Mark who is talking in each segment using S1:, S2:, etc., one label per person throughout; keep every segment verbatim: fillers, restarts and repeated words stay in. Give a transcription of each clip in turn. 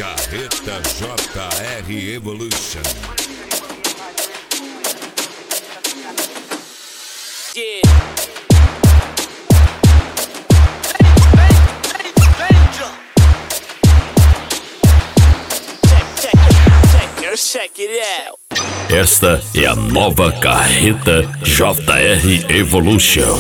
S1: Carreta J R Evolution.
S2: Yeah. Check it out.
S3: Esta é a nova Carreta J R Evolution.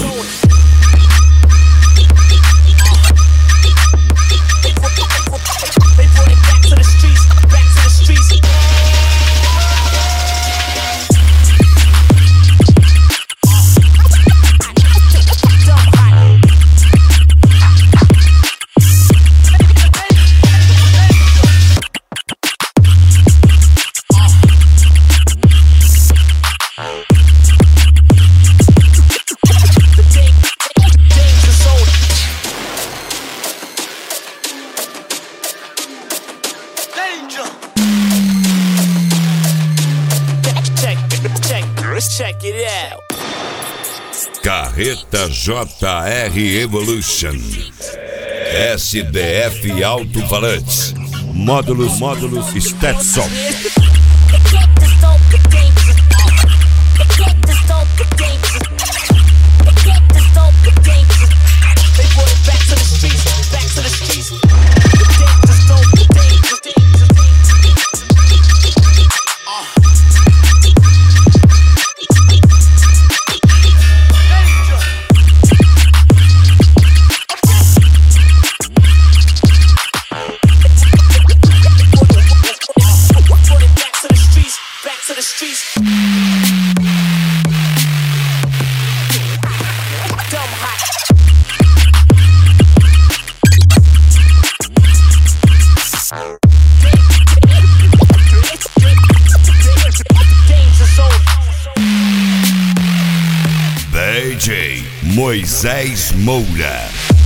S2: Check it out.
S1: Carreta J R Evolution. S D F Alto-Falantes. Módulos, módulos Stetson. D J Moisés Moura.